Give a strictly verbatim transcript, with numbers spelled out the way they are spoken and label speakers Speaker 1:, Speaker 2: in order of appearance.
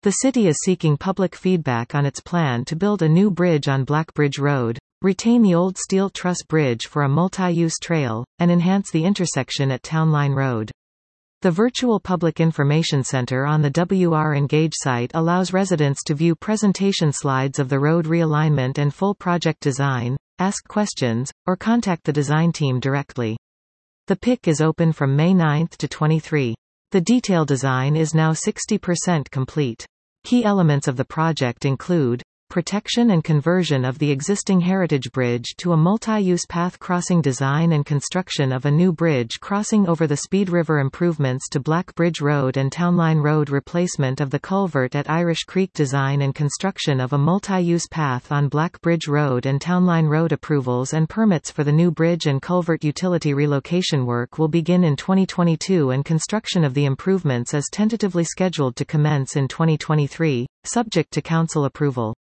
Speaker 1: The city is seeking public feedback on its plan to build a new bridge on Blackbridge Road, retain the old steel truss bridge for a multi-use trail, and enhance the intersection at Town Line Road. The virtual Public Information Center on the W R Engage site allows residents to view presentation slides of the road realignment and full project design, ask questions, or contact the design team directly. The P I C is open from May ninth to twenty-third. The detail design is now sixty percent complete. Key elements of the project include protection and conversion of the existing heritage bridge to a multi-use path crossing design and construction of a new bridge crossing over the Speed River, improvements to Blackbridge Road and Town Line Road, replacement of the culvert at Irish Creek, design and construction of a multi-use path on Blackbridge Road and Town Line Road. Approvals and permits for the new bridge and culvert utility relocation work will begin in twenty twenty-two, and construction of the improvements is tentatively scheduled to commence in twenty twenty-three, subject to council approval.